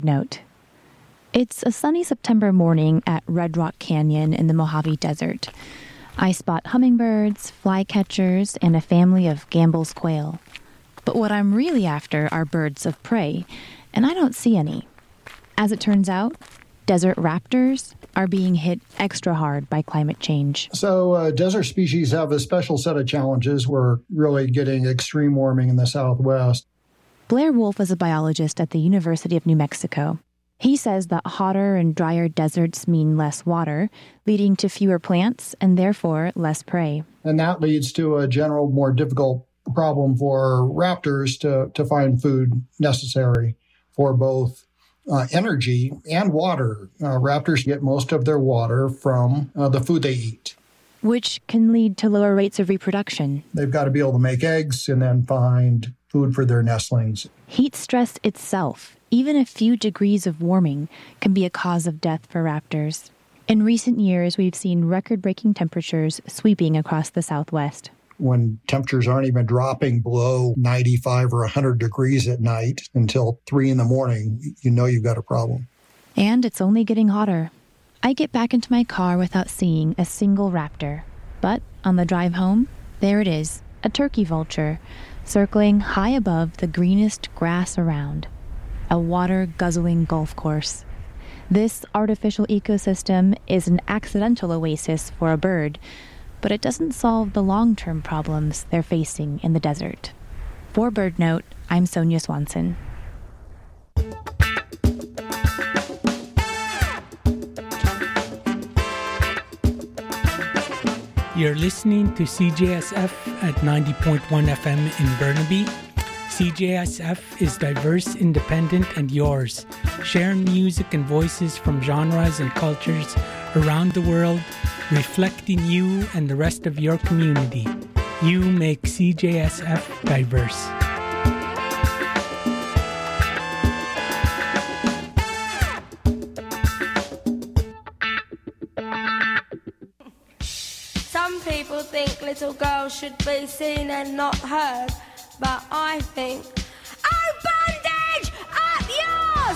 Note: it's a sunny September morning at Red Rock Canyon in the Mojave Desert. I spot hummingbirds, flycatchers, and a family of Gambel's quail. But what I'm really after are birds of prey, and I don't see any. As it turns out, desert raptors are being hit extra hard by climate change. So desert species have a special set of challenges. We're really getting extreme warming in the Southwest. Blair Wolf is a biologist at the University of New Mexico. He says that hotter and drier deserts mean less water, leading to fewer plants and therefore less prey. And that leads to a general more difficult problem for raptors to find food necessary for both energy and water. Raptors get most of their water from the food they eat, which can lead to lower rates of reproduction. They've got to be able to make eggs and then find food for their nestlings. Heat stress itself, even a few degrees of warming, can be a cause of death for raptors. In recent years, we've seen record-breaking temperatures sweeping across the Southwest. When temperatures aren't even dropping below 95 or 100 degrees at night until 3 in the morning, you know you've got a problem. And it's only getting hotter. I get back into my car without seeing a single raptor. But on the drive home, there it is, a turkey vulture, circling high above the greenest grass around. A water-guzzling golf course. This artificial ecosystem is an accidental oasis for a bird, but it doesn't solve the long-term problems they're facing in the desert. For BirdNote, I'm Sonia Swanson. You're listening to CJSF at 90.1 FM in Burnaby. CJSF is diverse, independent, and yours, sharing music and voices from genres and cultures around the world, reflecting you and the rest of your community. You make CJSF diverse. Some people think little girls should be seen and not heard, but I think, oh, bondage, up yours!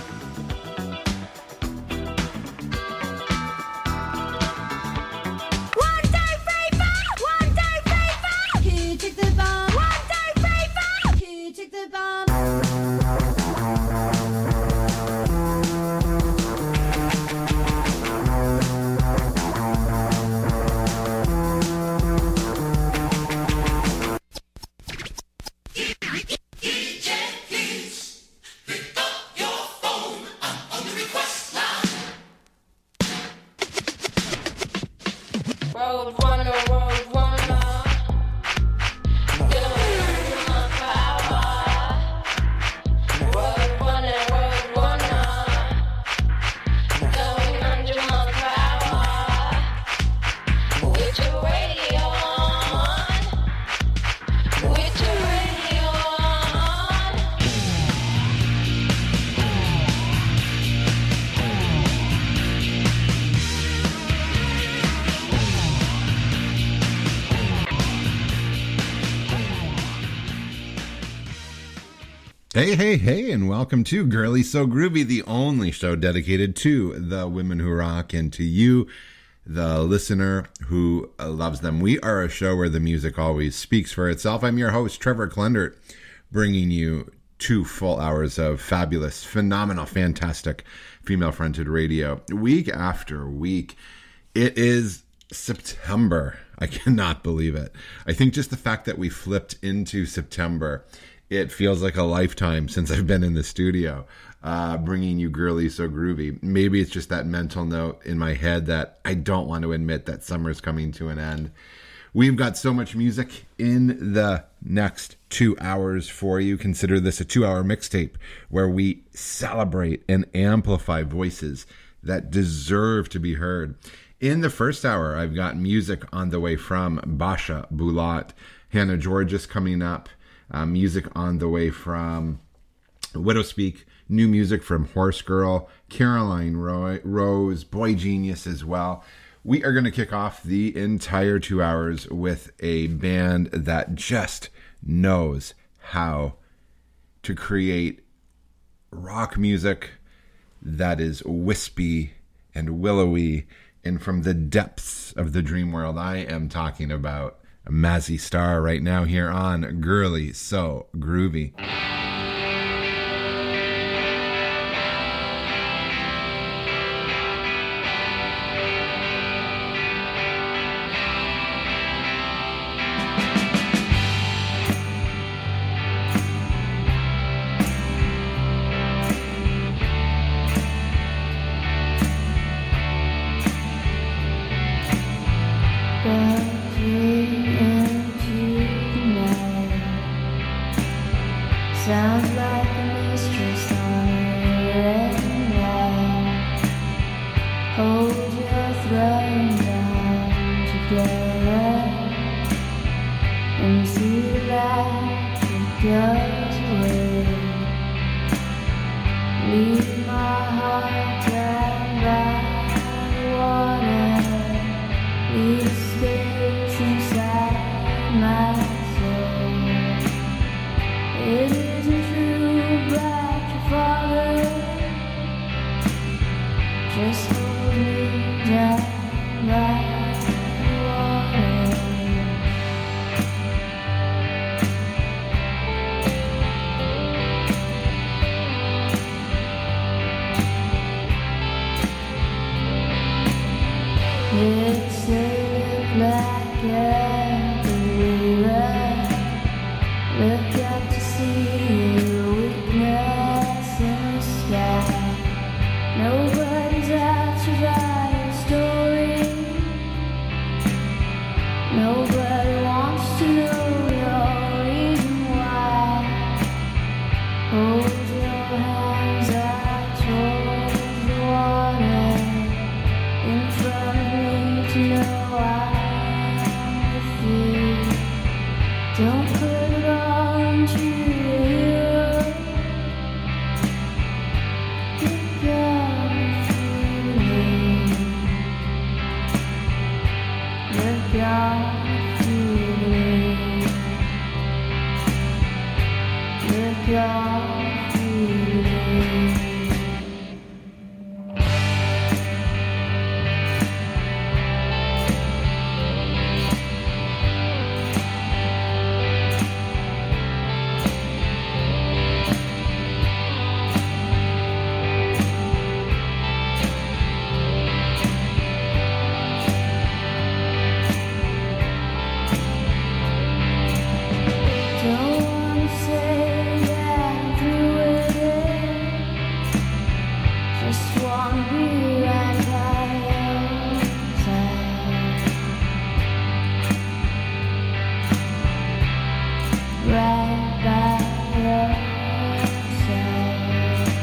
Hey, and welcome to Girly So Groovy, the only show dedicated to the women who rock and to you, the listener who loves them. We are a show where the music always speaks for itself. I'm your host, Trevor Klendert, bringing you 2 full hours of fabulous, phenomenal, fantastic female-fronted radio. Week after week, it is September. I cannot believe it. I think just the fact that we flipped into September, it feels like a lifetime since I've been in the studio, bringing you Girly So Groovy. Maybe it's just that mental note in my head that I don't want to admit that summer's coming to an end. We've got so much music in the next 2 hours for you. Consider this a 2-hour mixtape where we celebrate and amplify voices that deserve to be heard. In the first hour, I've got music on the way from Basha Bulat, Hannah Georges coming up. Music on the way from Widowspeak, new music from Horse Girl, Caroline Rose, Boy Genius as well. We are going to kick off the entire 2 hours with a band that just knows how to create rock music that is wispy and willowy and from the depths of the dream world. I am talking about Mazzy Star right now here on Girly So Groovy. Sounds like a mistress on a red light. Hold your throne down together and see the light that goes away. Leave my heart down by the water. Leave space inside my soul. It isn't true about your father. Just hold me down by the water. It's a black river. Look up to see the weakness in the sky. Nobody's out to write a story. Nobody wants to know your reason why. Hold your hands out towards the water in front of me to know I'm with you. Don't put it on to you. Look out feeling. Look out feeling. Look out feeling. Don't wanna say that I'm through with it. Just wanna be right by your side. Right by your side.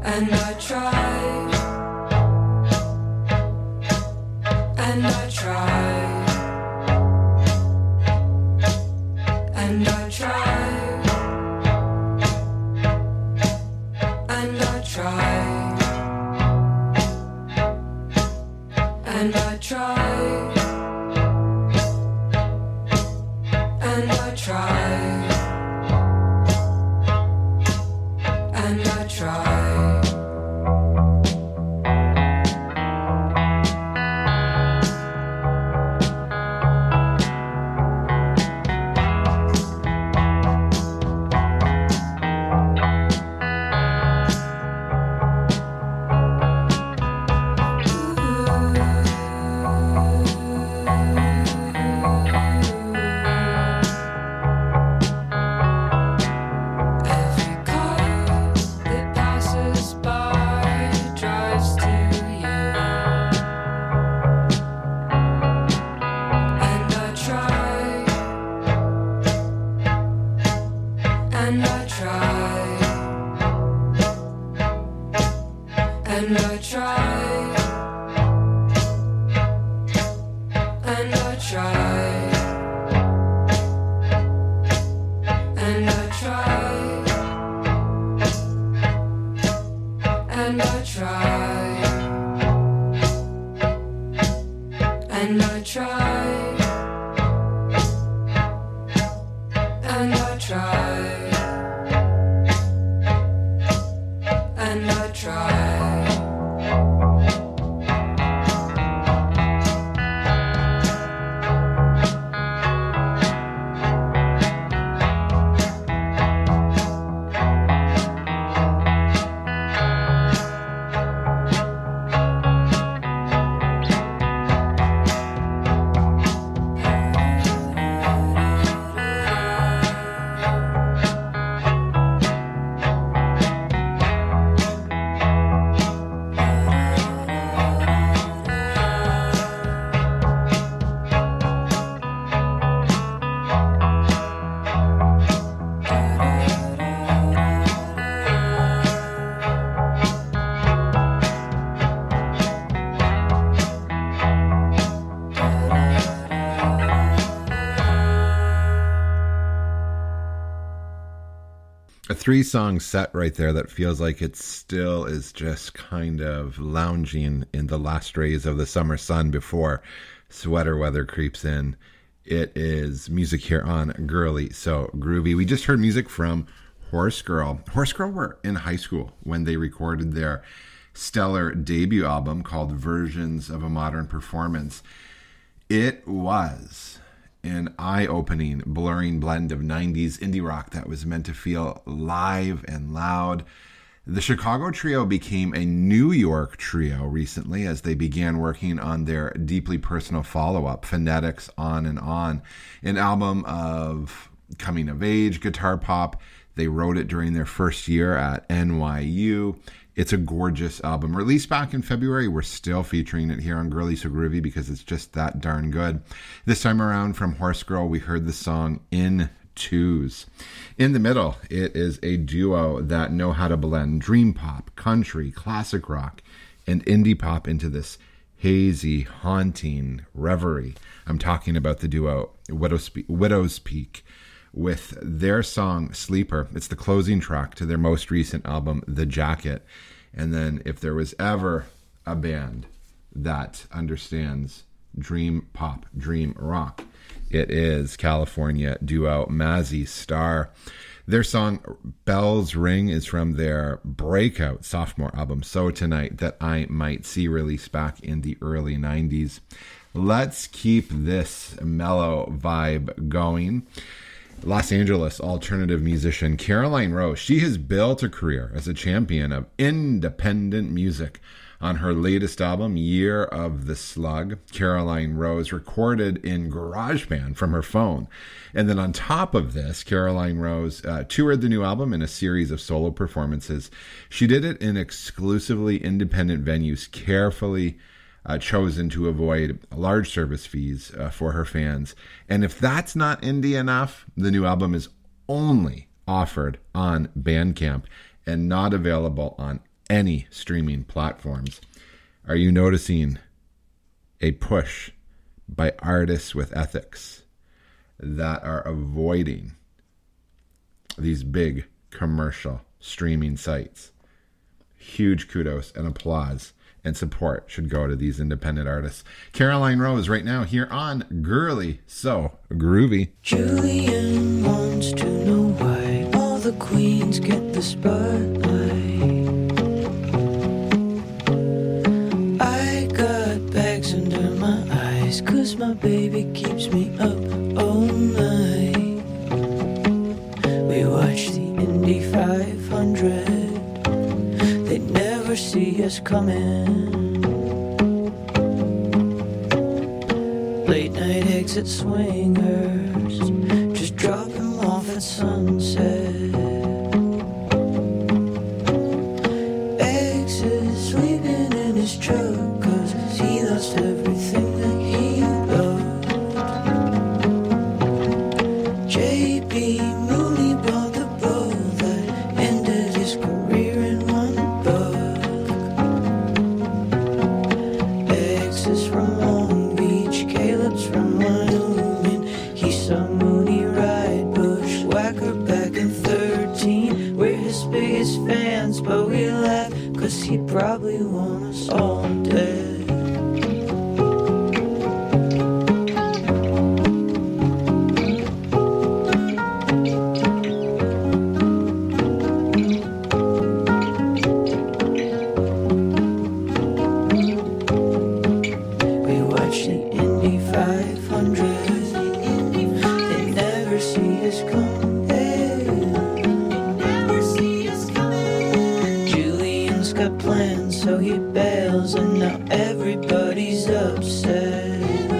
And I tried, and I tried, and I tried, and I tried, and I tried, and I tried, and I tried. A 3-song set right there that feels like it still is just kind of lounging in the last rays of the summer sun before sweater weather creeps in. It is music here on Girly So Groovy. We just heard music from Horse Girl. Horse Girl were in high school when they recorded their stellar debut album called Versions of a Modern Performance. It was an eye-opening, blurring blend of 90s indie rock that was meant to feel live and loud. The Chicago trio became a New York trio recently as they began working on their deeply personal follow-up, Phonetics On and On, an album of coming-of-age guitar pop. They wrote it during their first year at NYU. It's a gorgeous album. Released back in February, we're still featuring it here on Girly So Groovy because it's just that darn good. This time around from Horse Girl, we heard the song In Twos. In the middle, it is a duo that know how to blend dream pop, country, classic rock, and indie pop into this hazy, haunting reverie. I'm talking about the duo Widow's Peak with their song Sleeper. It's the closing track to their most recent album, The Jacket. And then if there was ever a band that understands dream pop, dream rock, it is California duo Mazzy Star. Their song Bells Ring is from their breakout sophomore album, So Tonight That I Might See, released back in the early 90s. Let's keep this mellow vibe going. Los Angeles alternative musician Caroline Rose, she has built a career as a champion of independent music. On her latest album, Year of the Slug, Caroline Rose recorded in GarageBand from her phone. And then on top of this, Caroline Rose toured the new album in a series of solo performances. She did it in exclusively independent venues, carefully chosen to avoid large service fees for her fans. And if that's not indie enough, the new album is only offered on Bandcamp and not available on any streaming platforms. Are you noticing a push by artists with ethics that are avoiding these big commercial streaming sites? Huge kudos and applause and support should go to these independent artists. Caroline Rose right now here on Girly So Groovy. Julian wants to know why all the queens get the spotlight. I got bags under my eyes 'cause my baby keeps me up all night. We watch the Indy 500. They never see us coming. Late night exit swingers, just drop him off at sunset. X is sleeping in his truck 'cause he lost everything that he loved. JB Mooney bought the bow that ended his career in one buck. X is from Long Beach, Caleb's from Wyoming. He saw Mooney ride Bushwhacker back in 13. We're his biggest fans, but we laugh 'cause he probably want us all dead. We watch the Indy 500. They never see us coming. Julian's got plans, so he bails, and now everybody's upset.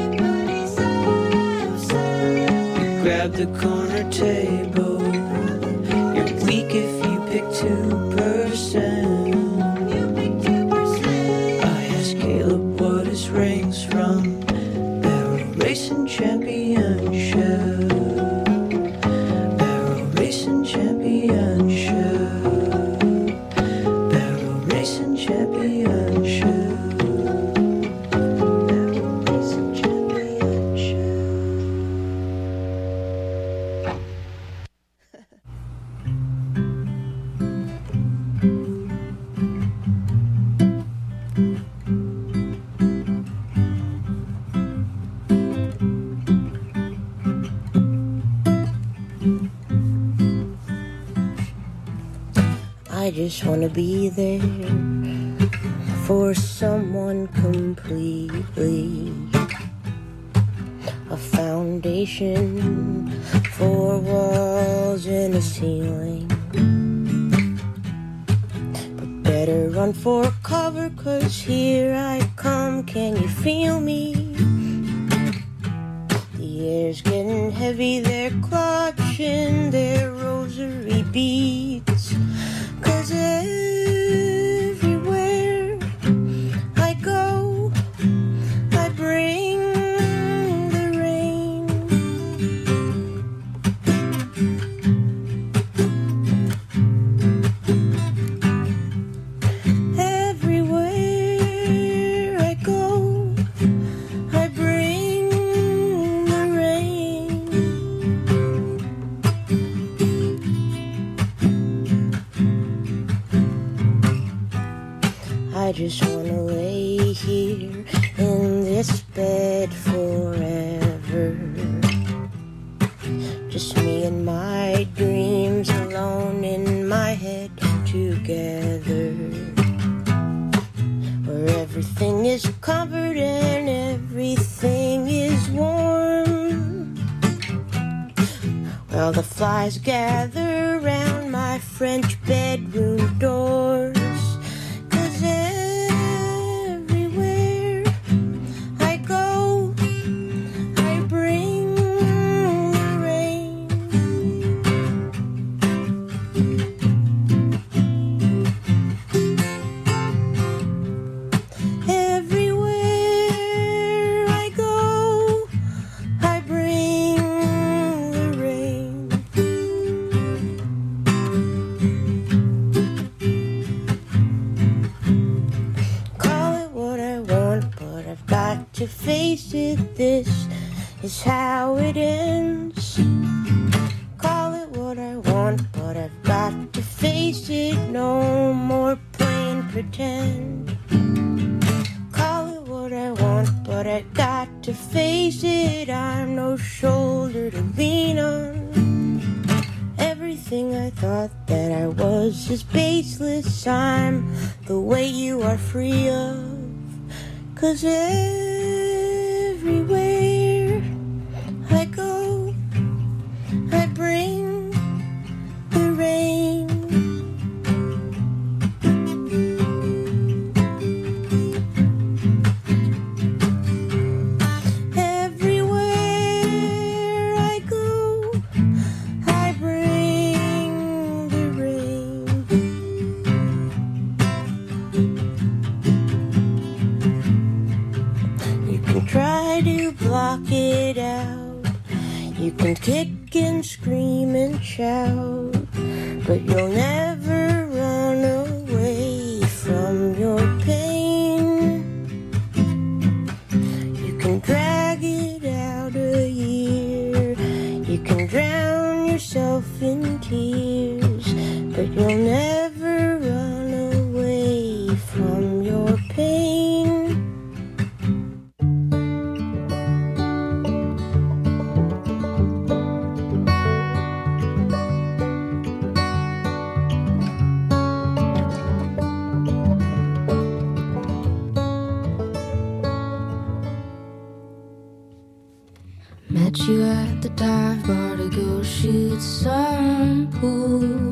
You grab the corner table. You're weak if you pick 2%. I asked Caleb what his ring's from. Barrel Racing Championship. Barrel Racing Championship. Barrel Racing Championship. Barrel Racing Championship. I just wanna be there for someone completely. A foundation, 4 walls and a ceiling. But better run for cover, 'cause here I come, can you feel me? The air's getting heavy, they're clutching their rosary beads. 'Cause everywhere I go, I bring the rain. Everywhere I go, I bring the rain. I just wanna lay here in this bed forever. Just me and my dreams alone in my head together. Where everything is covered and everything is warm. While the flies gather round my French bedroom doors. 'Cause everywhere I go, I bring the rain. Everywhere I go, I bring the rain. to face it, this is how it ends. Call it what I want, but I've got to face it. No more playing pretend. Call it what I want, but I got to face it. I'm no shoulder to lean on. Everything I thought that I was is baseless. I'm the way you are free of. 'Cause everywhere I go, I bring the rain. Everywhere I go, I bring the rain. You can try to block it out. You can kick and scream and shout, but you'll never run away from your pain. You can drag it out a year, you can drown yourself in tears, but you'll never run away from your pain. Met you at the dive bar to go shoot some pool.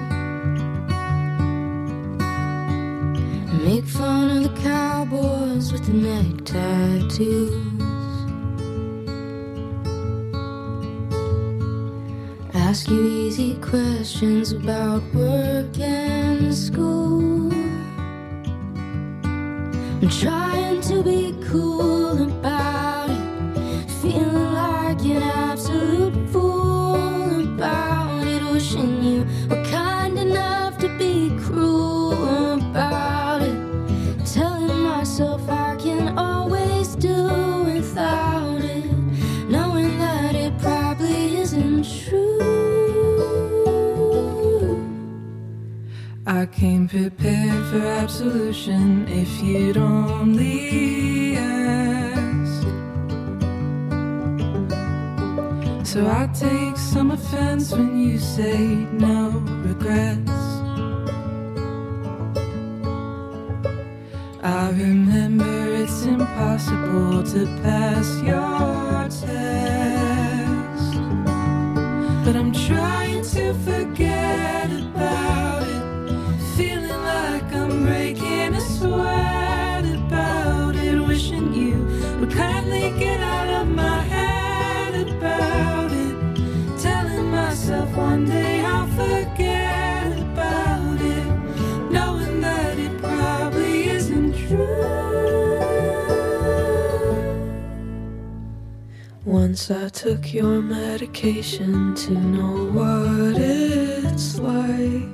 Make fun of the cowboys with the neck tattoos. Ask you easy questions about work and school. I'm trying to be cool about it, feeling like an absolute fool about it, wishing you were kind enough to be cruel about it, telling myself I can always do without it, knowing that it probably isn't true. I came prepared for absolution if you'd only ask. So I take some offense when you say no regrets. I remember it's impossible to pass your test, but I'm trying to forget about it, feeling like I'm breaking a sweat about it, wishing you would kindly get out of my head about it, telling myself one day I'll forget about it, knowing that it probably isn't true. Once I took your medication to know what it's like,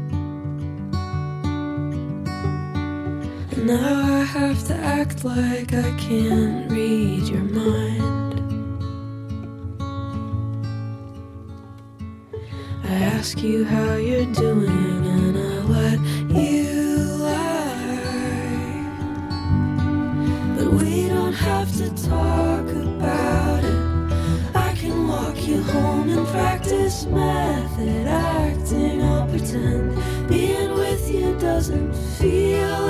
and now I have to act like I can't read your mind. I ask you how you're doing and I let you lie, but we don't have to talk about it. I can walk you home and practice method acting. I'll pretend being with you doesn't feel